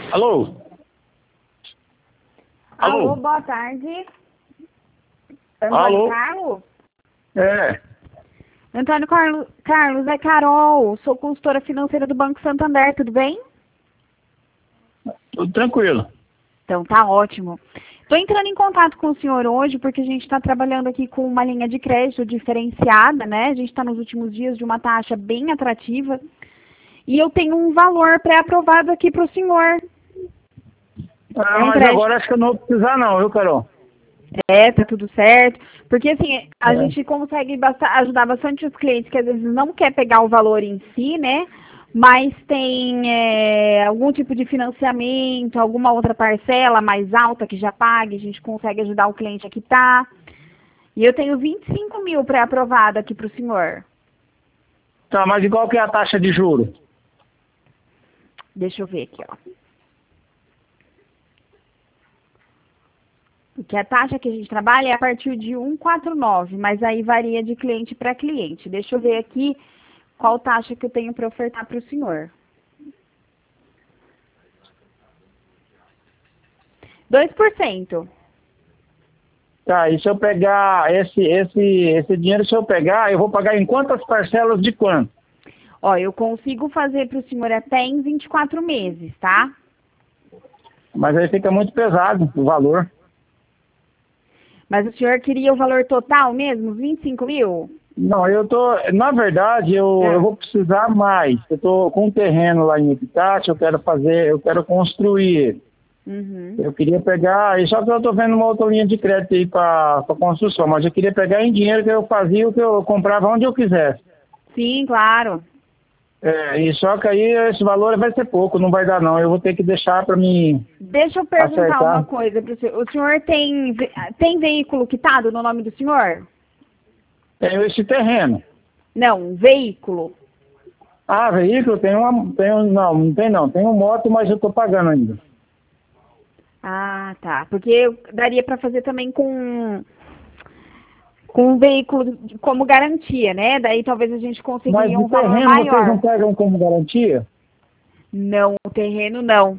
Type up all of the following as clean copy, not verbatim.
Alô? Alô, boa tarde. Antônio Alô? Carlos? É. Antônio Carlos, é Carol. Sou consultora financeira do Banco Santander, tudo bem? Tudo tranquilo. Então, tá ótimo. Estou entrando em contato com o senhor hoje porque a gente está trabalhando aqui com uma linha de crédito diferenciada, né? A gente está nos últimos dias de uma taxa bem atrativa. E eu tenho um valor pré-aprovado aqui para o senhor. Mas agora acho que eu não vou precisar não, viu, Carol? Tá tudo certo. Porque assim, a É. gente consegue ajudar bastante os clientes que às vezes não quer pegar o valor em si, né? Mas tem algum tipo de financiamento, alguma outra parcela mais alta que já pague, a gente consegue ajudar o cliente a quitar. E eu tenho 25 mil pré-aprovado aqui para o senhor. Tá, mas e qual que é a taxa de juro? Deixa eu ver aqui, ó. Porque a taxa que a gente trabalha é a partir de 1,49, mas aí varia de cliente para cliente. Deixa eu ver aqui qual taxa que eu tenho para ofertar para o senhor. 2%. Tá, e se eu pegar esse dinheiro, se eu pegar, eu vou pagar em quantas parcelas de quanto? Ó, eu consigo fazer para o senhor até em 24 meses, tá? Mas aí fica muito pesado o valor. Mas o senhor queria o valor total mesmo, 25 mil? Não, na verdade, eu vou precisar mais. Eu tô com um terreno lá em Epitácio, eu quero construir ele. Uhum. Eu queria pegar, e só que eu tô vendo uma outra linha de crédito aí para construção, mas eu queria pegar em dinheiro que eu fazia o que eu comprava onde eu quisesse. Sim, claro. E só que aí esse valor vai ser pouco, não vai dar não. Eu vou ter que deixar para mim Deixa eu perguntar acertar. uma coisa para o senhor. O senhor tem veículo quitado no nome do senhor? Tenho esse terreno. Não, veículo. Ah, veículo, não tem não. Tenho moto, mas eu tô pagando ainda. Ah, tá. Porque daria para fazer também com um veículo como garantia, né? Daí talvez a gente Mas conseguiria o um valor terreno vocês não maior. pegam como garantia? Não, o terreno não.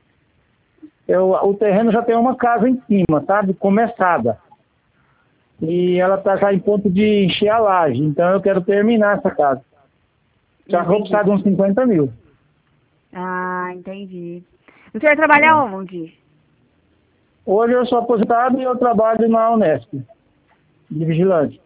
O terreno já tem uma casa em cima, sabe? Começada. E ela tá já em ponto de encher a laje. Então eu quero terminar essa casa. Já vou precisar de uns 50 mil. Ah, entendi. O senhor trabalha onde? Hoje eu sou aposentado e eu trabalho na Unesp, de vigilante.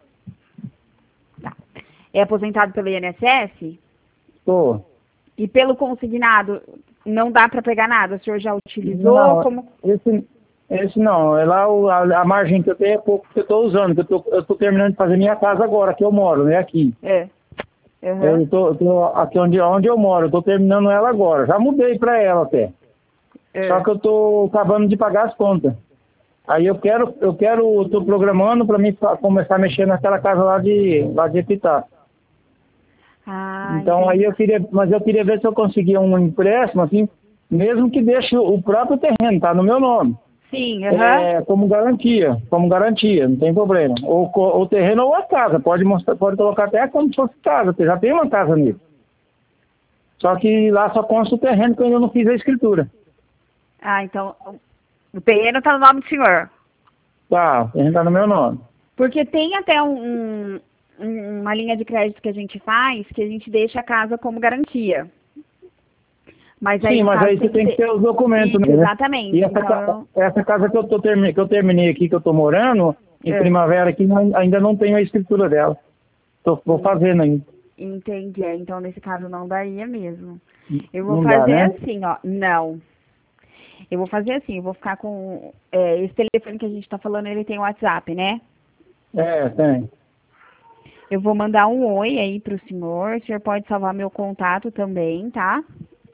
É aposentado pelo INSS? Estou. E pelo consignado, não dá para pegar nada? O senhor já utilizou? Não, Como? esse não. É lá a margem que eu tenho é pouco que eu estou usando. Que eu tô terminando de fazer minha casa agora, que eu moro, né? Aqui. Uhum. Eu tô aqui onde eu moro. Eu estou terminando ela agora. Já mudei para ela até. Só que eu estou acabando de pagar as contas. Aí eu estou programando para mim começar a mexer naquela casa lá de Epitácio. Ah, Então aí entendi. eu queria ver se eu conseguia um empréstimo, assim, mesmo que deixe o próprio terreno, tá no meu nome. Sim, Como garantia, não tem problema. Ou o terreno ou a casa, pode colocar até como se fosse casa, porque já tem uma casa nele. Só que lá só consta o terreno que eu ainda não fiz a escritura. Ah, então o terreno está no nome do senhor. Tá, o terreno tá no meu nome. Porque tem até uma linha de crédito que a gente faz que a gente deixa a casa como garantia. Mas aí, Sim, no mas caso, aí você tem que ter os documentos, Isso, né? exatamente. E Então, essa casa que eu terminei aqui, que eu tô morando, em Primavera aqui, ainda não tenho a escritura dela. Vou fazendo ainda. entendi. Então, nesse caso, não daria mesmo. Eu vou Não dá, fazer né? assim, ó. Não. Eu vou fazer assim, eu vou ficar com... esse telefone que a gente tá falando, ele tem WhatsApp, né? Tem. Eu vou mandar um oi aí pro senhor. O senhor pode salvar meu contato também, tá?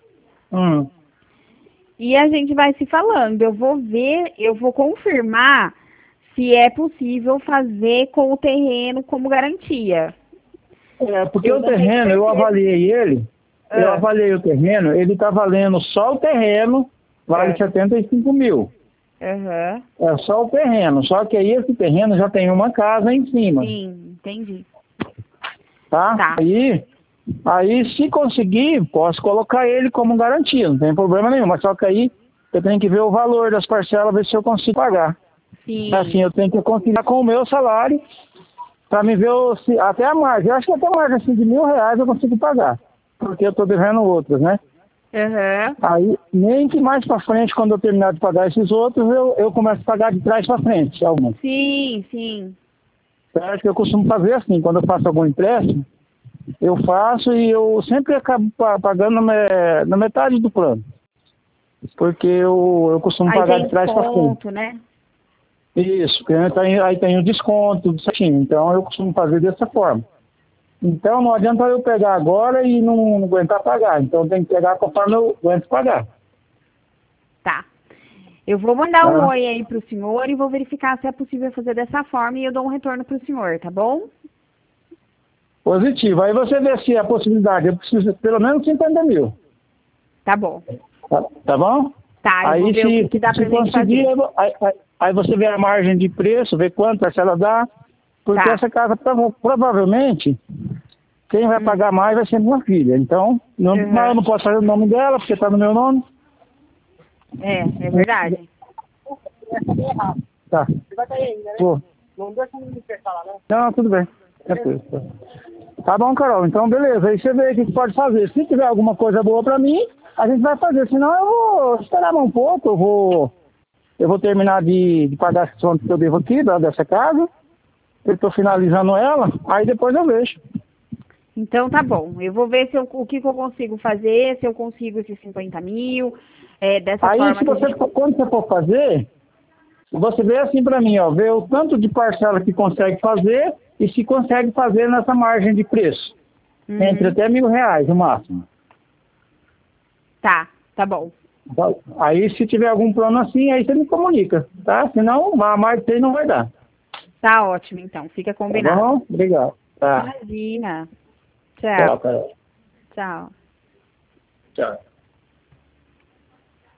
E a gente vai se falando. Eu vou ver, eu vou confirmar se é possível fazer com o terreno como garantia. Porque Eu o não tenho terreno, eu certeza. avaliei ele, eu avaliei o terreno, ele tá valendo só o terreno, vale 75 mil. Aham. É só o terreno, só que aí esse terreno já tem uma casa em cima, Sim, entendi. tá? Tá. Aí Aí, se conseguir, posso colocar ele como garantia, não tem problema nenhum. Mas só que aí eu tenho que ver o valor das parcelas, ver se eu consigo pagar. Sim. Assim, eu tenho que conciliar com o meu salário para me ver até a margem. Eu acho que até a margem assim, de R$ 1.000 eu consigo pagar, porque eu estou devendo outros, né? Uhum. Aí, nem que mais para frente, quando eu terminar de pagar esses outros, eu começo a pagar de trás para frente, alguns. Sim, sim. Acho que eu costumo fazer assim, quando eu faço algum empréstimo, eu faço e eu sempre acabo pagando na metade do plano. Porque eu costumo Aí pagar tem de trás para frente. desconto, né? Isso, porque aí tem o desconto, tudo certinho. Então eu costumo fazer dessa forma. Então não adianta eu pegar agora e não aguentar pagar. Então tem que pegar conforme eu aguento pagar. Tá. Eu vou mandar um Tá? oi aí pro senhor e vou verificar se é possível fazer dessa forma e eu dou um retorno pro senhor, tá bom? Positivo. Aí você vê se a possibilidade, eu preciso de pelo menos 50 mil. Tá bom. Tá bom? Tá, eu Aí vou ver o que dá pra se gente conseguir, fazer. aí você vê a margem de preço, vê quanto parcela dá, porque Tá. essa casa provavelmente quem vai pagar mais vai ser minha filha. Então, mas eu não posso fazer o nome dela, porque está no meu nome. É verdade. Tá. Você vai cair ainda, né? Vou. Não deixa eu me falar, né? Não, tudo bem. Tá bom, Carol. Então, beleza. Aí você vê o que pode fazer. Se tiver alguma coisa boa pra mim, a gente vai fazer. Senão eu vou esperar mais um pouco. Eu vou terminar de pagar as contas que eu devo aqui, dessa casa. Eu tô finalizando ela. Aí depois eu vejo. Então tá bom. Eu vou ver o que eu consigo fazer, se eu consigo esses 50 mil, dessa Aí, forma se que a você, gente... quando você for fazer, você vê assim pra mim, ó. Vê o tanto de parcela que consegue fazer e se consegue fazer nessa margem de preço. Entre até R$ 1.000 no máximo. Tá bom. Aí, se tiver algum plano assim, aí você me comunica, tá? Senão, a mais de não vai dar. Tá ótimo, então. Fica Tá combinado. bom? Obrigado. Tá. Imagina. Tchau, Tchau. Carol. Tchau. Tchau.